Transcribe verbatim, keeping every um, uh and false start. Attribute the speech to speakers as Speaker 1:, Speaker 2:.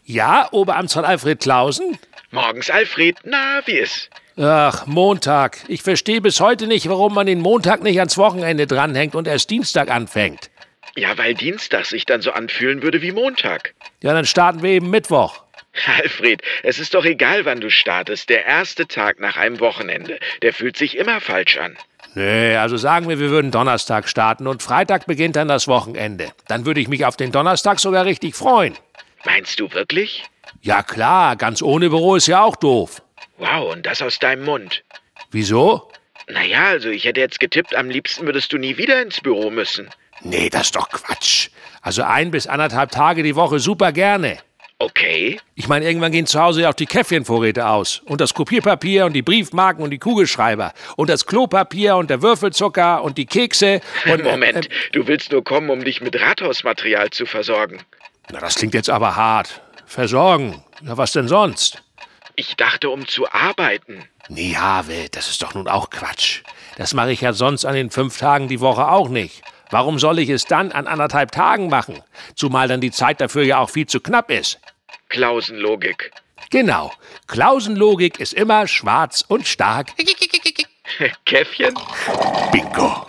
Speaker 1: Ja, Oberamtsrat Alfred Clausen?
Speaker 2: Morgens, Alfred. Na, wie ist?
Speaker 1: Ach, Montag. Ich verstehe bis heute nicht, warum man den Montag nicht ans Wochenende dranhängt und erst Dienstag anfängt.
Speaker 2: Ja, weil Dienstag sich dann so anfühlen würde wie Montag.
Speaker 1: Ja, dann starten wir eben Mittwoch.
Speaker 2: Alfred, es ist doch egal, wann du startest. Der erste Tag nach einem Wochenende, der fühlt sich immer falsch an.
Speaker 1: Nee, also sagen wir, wir würden Donnerstag starten und Freitag beginnt dann das Wochenende. Dann würde ich mich auf den Donnerstag sogar richtig freuen.
Speaker 2: Meinst du wirklich?
Speaker 1: Ja klar, ganz ohne Büro ist ja auch doof.
Speaker 2: Wow, und das aus deinem Mund.
Speaker 1: Wieso?
Speaker 2: Naja, also ich hätte jetzt getippt, am liebsten würdest du nie wieder ins Büro müssen.
Speaker 1: Nee, das ist doch Quatsch. Also ein bis anderthalb Tage die Woche super gerne.
Speaker 2: Okay.
Speaker 1: Ich meine, irgendwann gehen zu Hause ja auch die Käffchenvorräte aus. Und das Kopierpapier und die Briefmarken und die Kugelschreiber. Und das Klopapier und der Würfelzucker und die Kekse. Und,
Speaker 2: Moment,
Speaker 1: äh,
Speaker 2: du willst nur kommen, um dich mit Rathausmaterial zu versorgen.
Speaker 1: Na, das klingt jetzt aber hart. Versorgen? Ja, was denn sonst?
Speaker 2: Ich dachte, um zu arbeiten.
Speaker 1: Nee, Have, das ist doch nun auch Quatsch. Das mache ich ja sonst an den fünf Tagen die Woche auch nicht. Warum soll ich es dann an anderthalb Tagen machen? Zumal dann die Zeit dafür ja auch viel zu knapp ist.
Speaker 2: Klausenlogik.
Speaker 1: Genau. Klausenlogik ist immer schwarz und stark.
Speaker 2: Käffchen?
Speaker 1: Bingo.